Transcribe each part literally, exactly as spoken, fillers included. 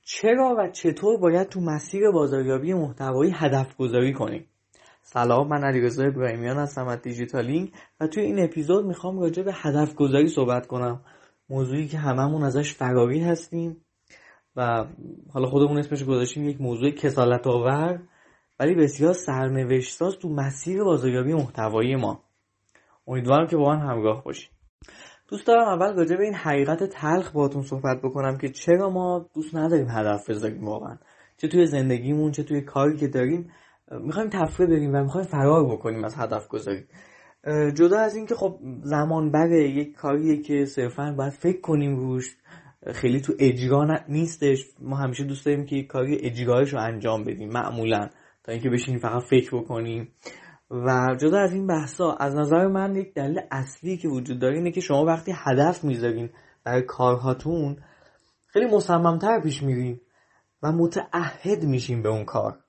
چرا و چطور باید تو مسیر بازاریابی محتوایی هدف گذاری کنیم؟ سلام، من علیرضا ابراهیمیان هستم از دیجیتالینگ و توی این اپیزود میخوام راجع به هدف گذاری صحبت کنم. موضوعی که هممون ازش فراری هستیم و حالا خودمون اسمش گذاشتیم یک موضوع کسالت آور، ولی بسیار سرنوشت ساز تو مسیر بازاریابی محتوایی ما. امیدوارم که با من همراه باشید. دوست دارم اول راجع به این حقیقت تلخ باهاتون صحبت بکنم که چرا ما دوست نداریم هدف بذاریم. واقعا چه توی زندگیمون چه توی کاری که داریم میخوایم تفره بریم و میخوایم فرار بکنیم از هدف گذاری. جدا از این که خب زمان بره، یک کاریه که صرفا باید فکر کنیم روش، خیلی تو اجرا نیستش. ما همیشه دوست داریم که یک کاری اجرایش رو انجام بدیم معمولا، تا اینکه بشینیم فقط فکر بکنیم. و جدا از این بحثا، از نظر من یک دلیل اصلی که وجود داره اینه که شما وقتی هدف میذارین برای کارهاتون خیلی مصمم‌تر پیش میرین و متعهد میشین به اون کار.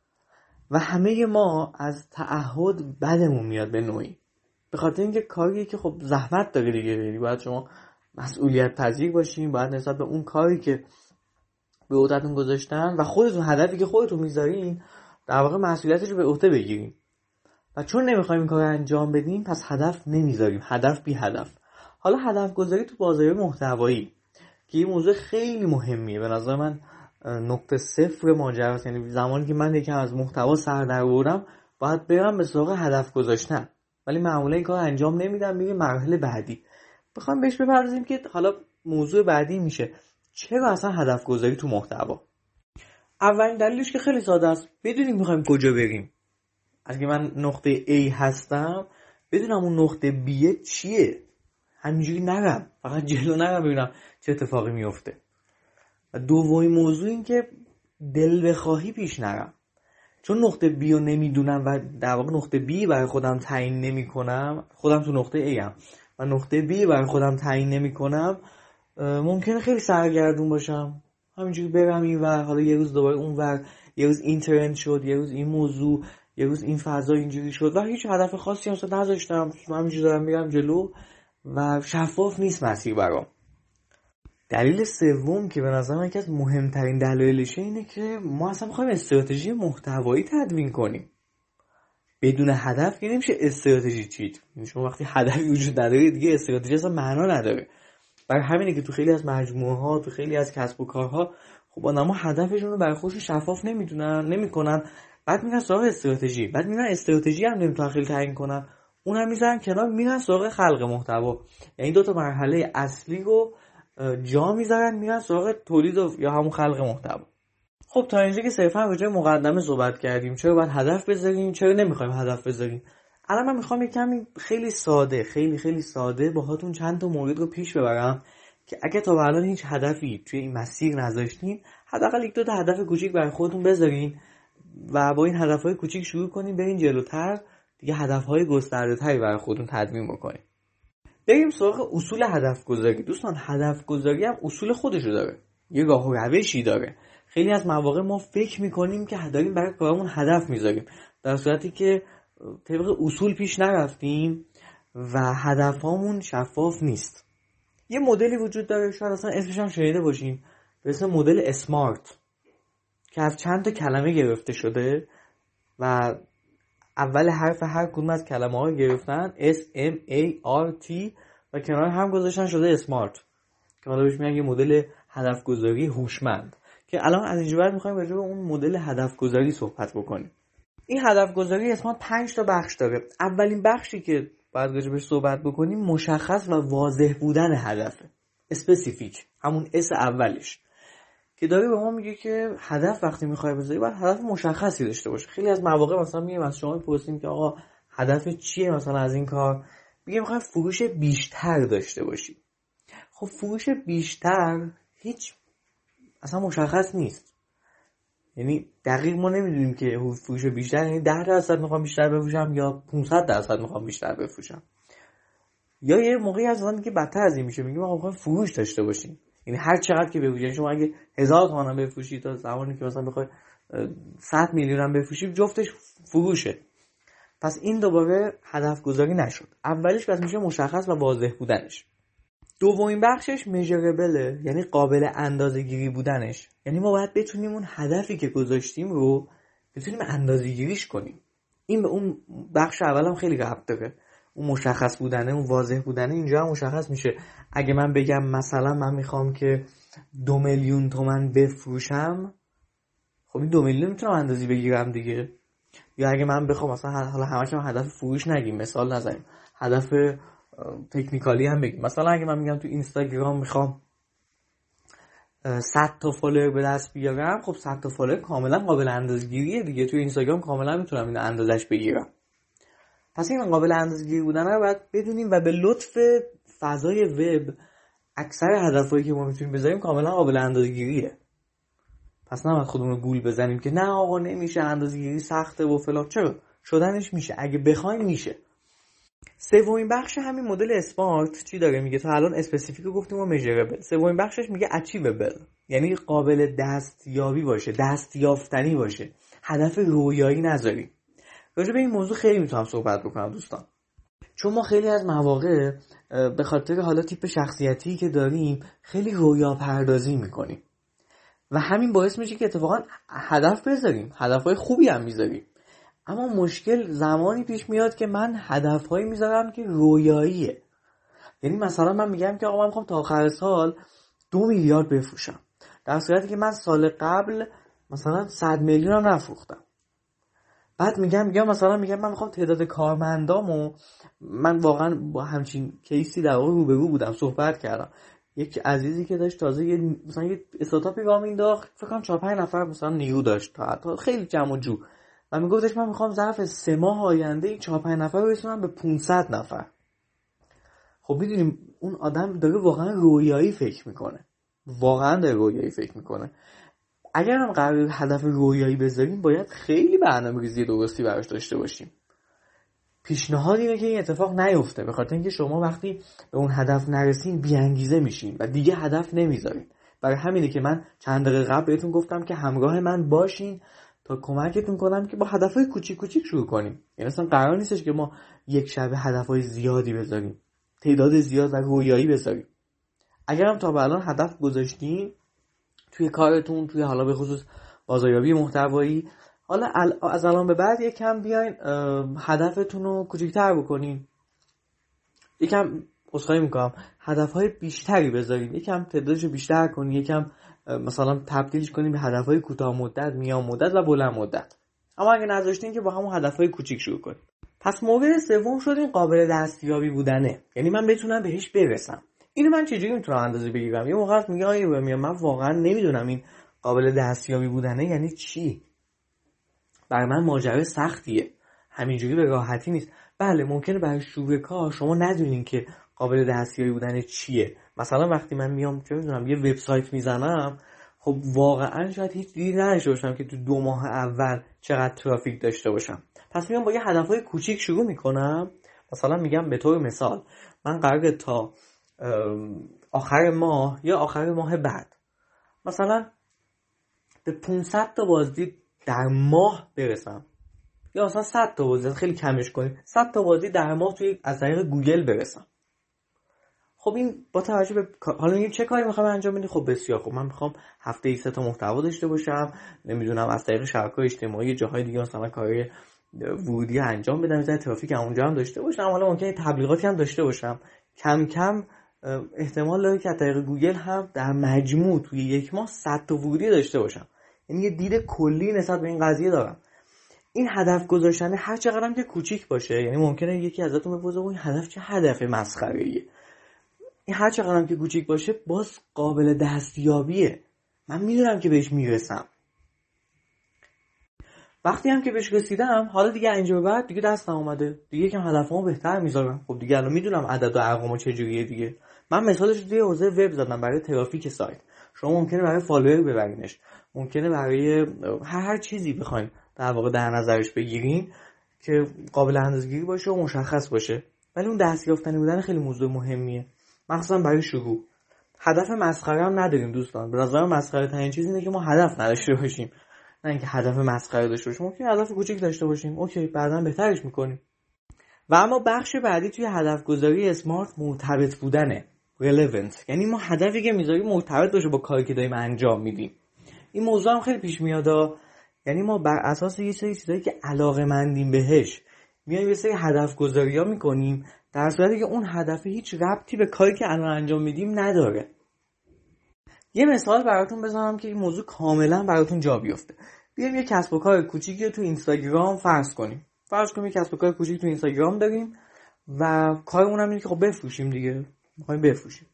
و همه ما از تعهد بدمون میاد به نوعی، به خاطر اینکه کاریه که خب زحمت داره دیگه. یعنی باید شما مسئولیت پذیر باشین، باید نسبت به اون کاری که به عهده‌تون گذاشتن و خودتون هدفی که خودتون میذارین در واقع مسئولیتش رو به عهده بگیرین. و چون نمیخوایم این کار رو انجام بدیم پس هدف نمیذاریم، هدف بی هدف. حالا هدف گذاری تو بازاریابی محتوایی که این موضوع خیلی مهمیه، به نظر من نقطه صفر ماجراست. یعنی زمانی که من یکم از محتوا سر در آوردم باید برم به سراغ هدف گذاشتن، ولی معمولا این کار انجام نمیدم، میریم مرحله بعدی. بخوام بهش بپردازیم که حالا موضوع بعدی میشه چرا اصلا هدف گذاری تو محتوا. اولین دلیلش که خیلی ساده است، بدونیم میخوایم کجا بریم. اگه من نقطه A هستم بدونم اون نقطه B چیه، همینجوری نرم فقط جلو نرم ببینم چه اتفاقی میفته. و دومین موضوع این که دل بخواهی پیش نرم، چون نقطه B رو نمیدونم و در واقع نقطه B برای خودم تعیین نمی کنم، خودم تو نقطه A ام و نقطه B برای خودم تعیین نمی کنم، ممکنه خیلی سرگردون باشم، همینجوری برم این ور، حالا یه روز دوباره اون ور، یه روز این ترند شد، یه روز این موضوع، یه روز این فضا اینجوری شد و هیچ هدف خاصی هم نذاشتم، همینجوری دارم میرم جلو و شفاف نیست مسیر برام. دلیل سوم که به نظر من یکی از مهمترین دلایلشه اینه که ما اصلا می‌خوایم استراتژی محتوایی تدوین کنیم. بدون هدف که نمیشه استراتژی چید. یعنی شما وقتی هدفی وجود نداره دیگه استراتژی اصلا معنا نداره. برای همینه که تو خیلی از مجموعه‌ها، تو خیلی از کسب و کارها خب آدم‌ها هدفشون رو برای خودشون شفاف نمیدونن، نمی‌کنن، بعد میرن سراغ استراتژی، بعد میرن استراتژی هم نمیتونن خیلی تعیین کنن، اونم میذارن کنار، میرن سراغ خلق محتوا. یعنی دو تا مرحله اصلی رو جا میذارن، میرن سراغ تولید یا همون خلق محتوا. خب تا اینجا که صرفا راجع به مقدمه صحبت کردیم، چرا باید هدف بذاریم، چرا نمیخوایم هدف بذاریم. الان من میخوام یک کمی خیلی ساده خیلی خیلی ساده باهاتون چند تا مورد رو پیش ببرم که اگه تا به الان هیچ هدفی توی این مسیر نذاشتین، حداقل یک دو تا هدف کوچیک برای خودتون بذارین و با این هدف‌های کوچیک شروع کنیم بریم جلوتر، دیگه هدف‌های گسترده‌تری برای خودتون تدوین بکنیم. بریم سراغ اصول هدف گذاری. دوستان هدف گذاری هم اصول خودشو داره، یه راه و روشی داره. خیلی از مواقع ما فکر میکنیم که داریم برای کارمون هدف میذاریم، در صورتی که طبق اصول پیش نرفتیم و هدفهامون شفاف نیست. یه مدلی وجود داره، شاید اصلا اسمش هم شنیده باشین، به اسم مدل اسمارت، که از چند تا کلمه گرفته شده و اول حرف هر کدوم از کلمه ها گرفتن S M A R T و کنار هم گذاشتن شده اسمارت، که حالا بهش میگن یه مدل هدف گذاری هوشمند. که الان از اینجا بعد میخوایم راجع به اون مدل هدف گذاری صحبت بکنیم. این هدف گذاری اسمارت پنج تا بخش داره. اولین بخشی که باید راجع بهش صحبت بکنیم مشخص و واضح بودن هدفه، اسپسیفیک، همون اس اولش که داره به ما میگه که هدف وقتی میخوای بذاری باید هدف مشخصی داشته باشه. خیلی از مواقع مثلا میگیم از شما میپرسیم که آقا هدف چیه مثلا از این کار، میگه میخوای فروش بیشتر داشته باشی. خب فروش بیشتر هیچ اصلا مشخص نیست، یعنی دقیق ما نمیدونیم که فروش بیشتر یعنی ده درصد میخوام بیشتر بفروشم یا پانصد درصد میخوام بیشتر بفروشم. یا یه موقعی از اون که بدتر از این میشه، میگیم آقا میخوام فروش داشته باشیم، یعنی هر چقدر که بفروشی، شما اگه هزار تومان هم بفروشی تا زمانی که مثلا بخوای صد میلیون هم بفروشی جفتش فروشه. پس این دوباره هدف گذاری نشد. اولیش پس میشه مشخص و واضح بودنش. دومین بخشش میجربله، یعنی قابل اندازه‌گیری بودنش. یعنی ما باید بتونیم اون هدفی که گذاشتیم رو بتونیم اندازه‌گیریش کنیم. این به اون بخش اولم خیلی ربط داره. اون مشخص بودنه، اون واضح بودنه اینجا هم مشخص میشه. اگه من بگم مثلا من میخوام که دو میلیون تومن بفروشم، خب این دو میلیون میتونم اندازی بگیرم دیگه. یا اگه من بخوام مثلا حالا همش هم هدف فروش نگیم، مثال نزنیم، هدف تکنیکالی هم بگیم. مثلا اگه من میگم تو اینستاگرام میخوام صد تا فالوور به دست بیارم، خب صد تا فالوور کاملا قابل اندازه‌گیریه دیگه. تو اینستاگرام کاملا میتونم اینو اندازش بگیرم. پس این قابل اندازه‌گیری بودن رو باید بدونیم و به لطف فضای وب اکثر هدفایی که ما میتونیم بذاریم کاملا قابل اندازه‌گیریه. پس نباید خودمون رو گول بزنیم که نه آقا نمیشه، اندازه‌گیری سخته و فلان. چرا؟ شدنش میشه، اگه بخوایم میشه. سومین بخش همین مدل اسمارت چی داره میگه؟ تا الان اسپسیفیک رو گفتیم و میجربل. سومین بخشش میگه اچیوبل، یعنی قابل دستیابی باشه، دستیافتنی باشه، هدف رویایی نذاریم. راجع به این موضوع خیلی میتونم صحبت بکنم دوستان، چون ما خیلی از مواقع به خاطر حالا تیپ شخصیتی که داریم خیلی رویا پردازی میکنیم و همین باعث میشه که اتفاقا هدف بذاریم، هدفهای خوبی هم میذاریم، اما مشکل زمانی پیش میاد که من هدفهایی میذارم که رویاییه. یعنی مثلا من میگم که آقا من میخوام تا آخر سال دو میلیارد بفروشم، در صورتی که من سال قبل مثلا صد میلیون هم نفروختم. بعد میگم میگم مثلا میگم من میخوام تعداد کارمندامو، من واقعا با همچین کیسی در واقع روبرو بودم، صحبت کردم. یک عزیزی که داشت تازه یه مثلا یه استارتاپی راه مینداخت، فکر کنم چهار پنج نفر مثلا نیرو داشت، تا خیلی جمع و جو، و میگفتش من میخوام ظرف سه ماه آینده این چهار پنج نفر رو برسونم به پانصد نفر. خب میدونیم اون آدم داره واقعا رویایی فکر میکنه، واقعا داره رویایی فکر میکنه. اگر هم قرار هدف رویایی بذاریم باید خیلی برنامه‌ریزی درستی براش داشته باشیم. پیشنهاد اینه که این اتفاق نیفته، به خاطر اینکه شما وقتی به اون هدف نرسین بی‌انگیزه میشین و دیگه هدف نمیذارین. برای همینه که من چند دقیقه قبل بهتون گفتم که همراه من باشین تا کمکتون کنم که با هدفهای کوچیک کوچیک شروع کنیم. یعنی اصلا قرار نیستش که ما یک شبه هدفهای زیادی بذاریم، تعداد زیاد و رویایی بذاریم. اگر هم تا به الان هدف گذاشتین توی کارتون، توی حالا به خصوص بازاریابی محتوایی، حالا از الان به بعد یکم بیاین هدفتون رو کوچیک‌تر بکنین، یکم عذرخواهی میکنم هدفهای بیشتری بذارین، یکم تعدادش رو بیشتر کنین، یکم مثلا تبدیلش کنین به هدفهای کوتاه مدت، میان مدت و بلند مدت. اما اگه نذاشتین که با همون هدفهای کوچیک شروع کنین. پس مورد سوم شد این قابل دستیابی بودنه، یعنی من بتونم بهش برسم. اینو من چجوری میتونم اندازه بگیرم؟ یه موقع میگه آیه من واقعا نمیدونم این قابل دستیابی بودنه یعنی چی. برای من ماجرا سختیه، همینجوری به راحتی نیست. بله ممکنه برای شروع کار شما ندونین که قابل دستیابی بودن چیه. مثلا وقتی من میام چه میدونم یه وبسایت میزنم، خب واقعا شاید هیچ دیدی نداشته باشم که تو دو ماه اول چقدر ترافیک داشته باشم. پس میام با یه هدفهای کوچیک شروع میکنم. مثلا میگم به طور مثال من قراره تا آخر ماه یا آخر ماه بعد مثلا به پانصد تا بازدید در ماه برسم، یا مثلا صد تا بازدید، خیلی کمش کنیم، صد تا بازدید در ماه توی از طریق گوگل برسم. خب این با توجه به حالا میگیم چه کاری میخوام انجام بدی؟ خب بسیار خب من میخوام هفته ای سه تا محتوا داشته باشم، نمیدونم از طریق شبکه‌های اجتماعی جاهای دیگه مثلا کارهای ورودی انجام بدم، مثلا ترافیک اونجا هم داشته باشم، حالا ممکنه تبلیغاتی هم داشته باشم. کم کم احتمال داره که از طریق گوگل هم در مجموع توی یک ماه صد تا ورودی داشته باشم. یعنی یه دید کلی نسبت به این قضیه دارم. این هدف گذاشتن هر چقدر هم که کوچیک باشه، یعنی ممکنه یکی ازتون بپرسه این هدف چه هدف مسخره‌ایه، این هر چقدر هم که کوچیک باشه باز قابل دستیابیه، من میدونم که بهش میرسم. وقتی هم که بهش رسیدم حالا دیگه اینجا به بعد دیگه دستم اومده، دیگه یکم هدفمو بهتر میذارم. خب دیگه الان میدونم عدد و ارقامو چجوریه دیگه. من مثالش توی حوزه وب زدم برای ترافیک سایت، شما ممکنه برای فالوور ببرینش، ممکنه برای هر هر چیزی بخواید در واقع در نظرش بگیرین که قابل اندازه‌گیری باشه و مشخص باشه. ولی اون دستیافتنی بودن خیلی موضوع مهمیه، مخصوصا برای شروع. هدف مسخره هم نداریم دوستان. به نظر من مسخره ترین چیز اینه که ما هدف نداشته باشیم، نه اینکه هدف مسخره داشته باشیم. ممکن هدف کوچیک داشته باشیم، اوکی، بعداً بهترش میکنیم. و اما بخش بعدی توی هدف گذاری اسمارت مرتبط بودنه. relevant، یعنی ما هدفی که میذاریم مرتبط باشه با کاری که داریم انجام میدیم. این موضوع هم خیلی پیش میاد، یعنی ما بر اساس یه سری چیزایی که علاقه‌مندیم بهش میایم یه سری هدف گذاری‌ها میکنیم، در صورتی که اون هدف هیچ ربطی به کاری که الان انجام میدیم نداره. یه مثال براتون بزنم که این موضوع کاملا براتون جا بیفته. بیایم یه کسب و کار کوچیکی تو اینستاگرام فرض کنیم. فرض کنیم یه کسب و کار کوچیک تو اینستاگرام داریم و کارمون هم اینه که خب بفروشیم دیگه. می‌خوایم بفروشیم.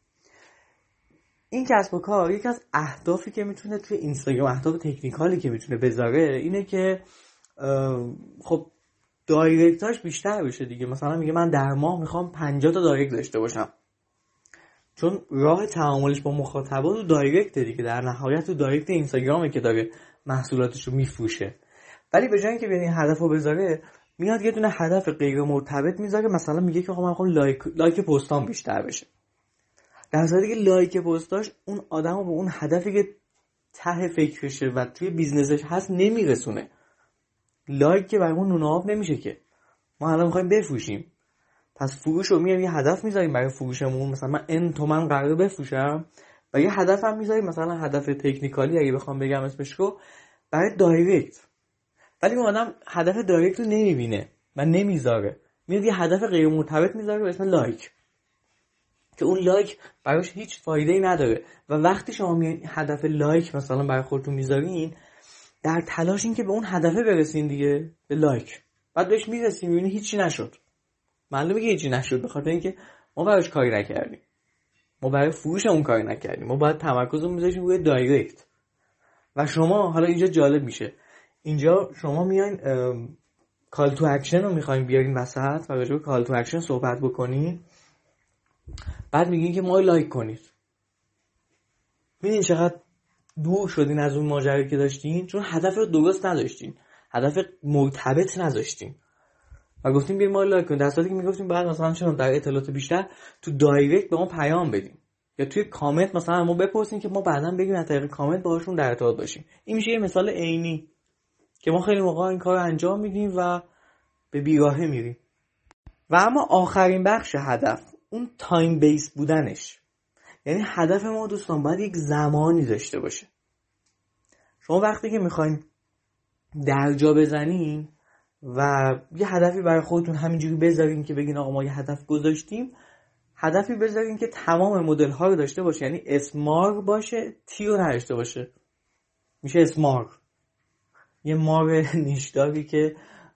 این کسب و کار یکی از اهدافی که میتونه توی اینستاگرام، اهداف تکنیکالی که میتونه بذاره اینه که خب دایرکتاش بیشتر بشه دیگه. مثلا میگه من در ماه میخوام پنجاه تا دایرکت داشته باشم، چون راه تعاملش با مخاطبا تو دایرکت دیگه، در نهایت تو دایرکت اینستاگرامه که داره محصولاتشو میفروشه. ولی به جای اینکه بیاد این هدفو بذاره، میاد یه دونه هدف غیر مرتبط میذاره. مثلا میگه که خب من میخوام لایک لایک پستام بیشتر بشه، در صورتی که لایک پستاش اون آدمو به اون هدفی که ته فکرشه و توی بیزنسش هست نمیرسونه. لایک که برامون نون آب نمیشه که. ما الان میخوایم بفروشیم، پس فروش رو میایم یه هدف میذاریم برای فروشمون، مثلا من ان تومن قراره بفروشم، و یه هدف هم میذاریم مثلا هدف تکنیکالی اگه بخوام بگم اسمش رو برای دایرکت. ولی اون آدم هدف دایرکت رو نمیبینه و نمیذاره، میاد یه هدف غیر مرتبط میذاره به اسم لایک که اون لایک براش هیچ فایده‌ای نداره. و وقتی شما میایین هدف لایک مثلا برای خودتون میذارین، در تلاشین که به اون هدف برسین دیگه، به لایک، بعد بهش میرسین میبینین هیچی نشد. معلومه که هیچی نشد، به خاطر اینکه ما براش کاری نکردیم، ما برای فروش اون کاری نکردیم، ما باید تمرکزمون میذاشیم روی دایرکت. و شما حالا اینجا جالب میشه، اینجا شما میایین کال تو اکشن رو میخواین بیارین وسط و راجع به کال تو اکشن صحبت بکنین، بعد میگین که ما لایک کنید. ببینین چقدر دور شدین از اون ماجرایی که داشتین، چون هدف رو درست نداشتین، هدف مرتبط نذاشتین و گفتیم بیاین ما لایک کنید، در صورتی که میگفتیم بعد مثلا چون در اطلاعات بیشتر تو دایرکت به ما پیام بدین یا توی کامنت مثلا ما بپرسین که ما بعداً بگیم از طریق کامنت باهاشون در ارتباط باشیم. این میشه یه مثال عینی که ما خیلی موقع این کارو انجام میدیم و به بیراهه میریم. و اما آخرین بخش هدف، اون تایم بیس بودنش، یعنی هدف ما دوستان باید یک زمانی داشته باشه. شما وقتی که میخواین درجا بزنین و یه هدفی برای خودتون همینجوری بذارین که بگین آقا ما یه هدف گذاشتیم، هدفی بذارین که تمام مدل ها رو داشته باشه، یعنی اسمار باشه، تی رو نداشته باشه، میشه اسمار، یه مار نیشداری که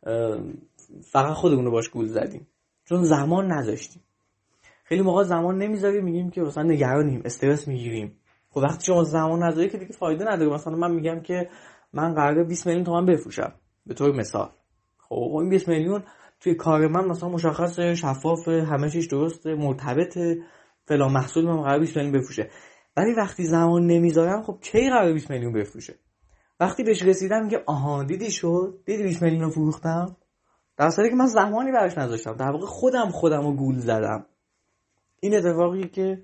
فقط خودمون رو باش گول زدیم چون زمان نذاشتیم. خیلی موقع زمان نمیذاریم، میگیم که مثلا نگرانیم، استرس میگیریم. خب وقتی شما زمان نذاری که دیگه فایده نداره. مثلا من میگم که من قراره بیست میلیون تومان بفروشم به طور مثال، خب این بیست میلیون توی کار من مثلا مشخص، شفاف، همه چیز درسته، مرتبطه، فلان محصول من قراره بیست میلیون بفروشه. ولی وقتی زمان نمیذارم، خب کی قراره بیست میلیون بفروشه؟ وقتی بهش رسیدم که آها دیدی شد، دیدی بیست میلیون رو فروختم، در صورتی که من زمانی براش نذاشتم، در واقع خودم خودم رو گول زدم. این اتفاقی که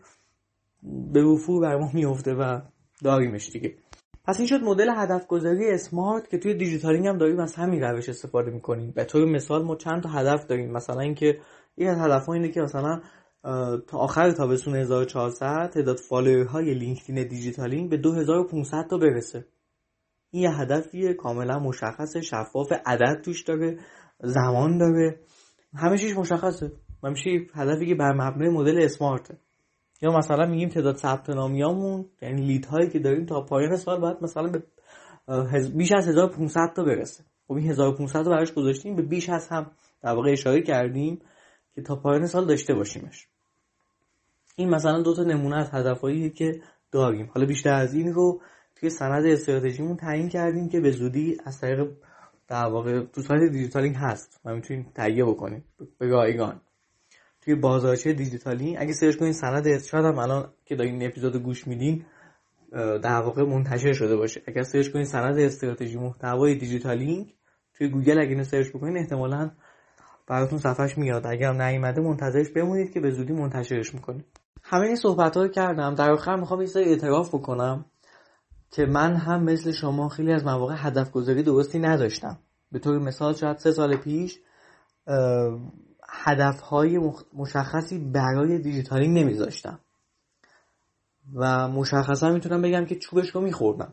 به وفور بر ما میفته و داریمش دیگه. پس این شد مدل هدف گذاری اسمارت که توی دیجیتالینگ هم داریم از همین روش استفاده میکنیم. به طور مثال ما چند تا هدف داریم، مثلا اینکه یک از هدف‌ها اینه که مثلا تا آخر تابستون هزار و چهارصد تعداد فالوورهای لینکدین دیجیتالینگ به دو هزار و پانصد تا برسه. این یه هدفیه کاملا مشخص، شفاف، عدد توش داره، زمان داره، همه چیز مشخصه. میشه هدفی که بر مبنای مدل اسمارته. یا مثلا میگیم تعداد ثبت نامیامون، یعنی لید هایی که داریم تا پایان سال باید مثلا به بیش از هزار و پانصد تا برسه. خب این هزار و پانصد تا براش گذاشتیم، به بیش از هم در واقع اشاره کردیم که تا پایان سال داشته باشیمش. این مثلا دو تا نمونه از هدفایی که داریم. حالا بیشتر از این رو توی سند استراتژیمون تعیین کردیم که به زودی از طریق در واقع تو سایت دیجیتالینگ هست و میتونید تهیه بکنید به رایگان توی بازارچه دیجیتالینگ. اگه سرچ کنید سند ارشاد هم الان که دارین این اپیزودو گوش میدین در واقع منتشر شده باشه. اگه سرچ کنید سند استراتژی محتوای دیجیتالینگ توی گوگل، اگه اینو سرچ بکنید احتمالاً براتون صفحش میاد. اگه هم نیومده منتظرش بمونید که به زودی منتشرش میکنیم. همه این صحبت‌ها رو کردم. در آخر میخوام یه سری اعتراف بکنم که من هم مثل شما خیلی از مواقع هدف گذاری درستی نداشتم. به طور مثال شاید سه سال پیش هدف‌های مشخصی برای دیجیتالینگ نمیذاشتم. و مشخصا میتونم بگم که چوبش رو میخوردم.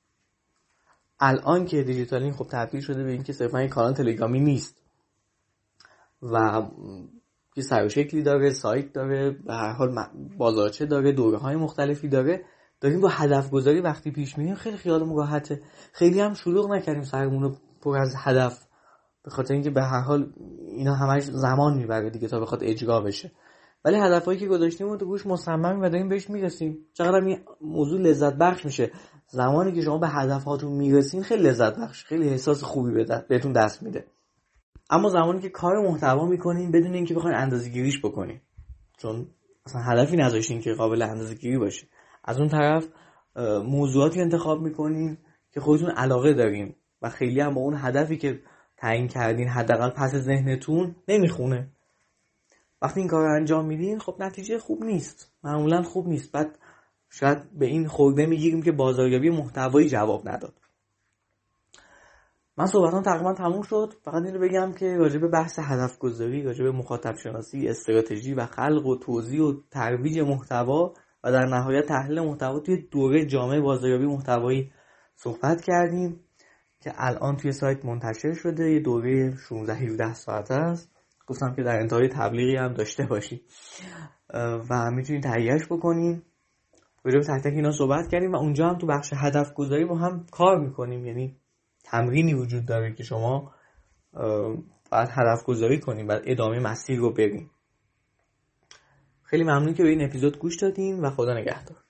الان که دیجیتالینگ خب تبدیل شده به این که صرفا یک کانال تلگرامی نیست و یه سر و شکلی داره، سایت داره، به هر حال بازارچه داره، دوره‌های مختلفی داره، داریم با هدف گذاری وقتی پیش میریم خیلی خیالمون راحته. خیلی هم شلوغ نکردیم سرمون رو پر از هدف، به خاطر اینکه به هر حال اینا همش زمان میبره دیگه تا بخواد اجرا بشه. ولی هدفایی که گذاشتیم رو تو گوش مصممیم و داریم بهش میرسیم. چقدر این موضوع لذت بخش میشه. زمانی که شما به هدفاتون میرسین خیلی لذت بخش، خیلی احساس خوبی بهتون دست میده. اما زمانی که کار محتوا میکنین بدون اینکه بخواید اندازه‌گیریش بکنین، چون اصلا هدفی نذاشتین که قابل اندازه‌گیری باشه، از اون طرف موضوعاتی انتخاب میکنین که خودتون علاقه دارین و خیلی هم با اون هدفی که تعیین کردین حداقل پس ذهنتون نمیخونه، وقتی این کار رو انجام میدین خب نتیجه خوب نیست، معمولا خوب نیست. بعد شاید به این خورده میگیریم که بازاریابی محتوایی جواب نداد. من صحبتام تقریبا تموم شد. فقط اینو بگم که راجع به بحث هدف گذاری، راجع به مخاطب شناسی، استراتژی و خلق و توزیع و ترویج محتوا و در نهایت تحلیل محتوا توی دوره جامعه بازاریابی محتوایی صحبت کردیم که الان توی سایت منتشر شده. یه دوره شانزده هفده ساعته است. گفتم که در انتهای تبلیغی هم داشته باشی و میتونید تهیهش بکنین. راجع به تک تک اینا صحبت کردیم و اونجا هم تو بخش هدف گذاری با هم کار میکنیم، یعنی تمرینی وجود داره که شما باید هدف گذاری کنیم و ادامه مسیر رو بریم. خیلی ممنون که به این اپیزود گوش دادین و خدا نگهدار.